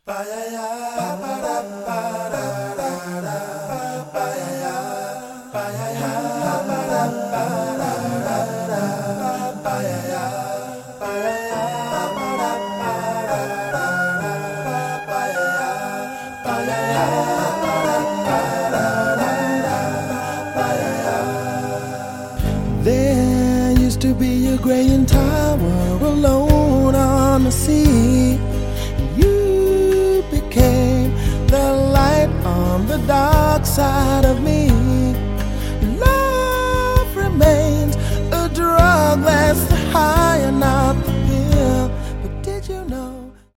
There used to be a graying tower alone on the sea. You became the light on the dark side of me.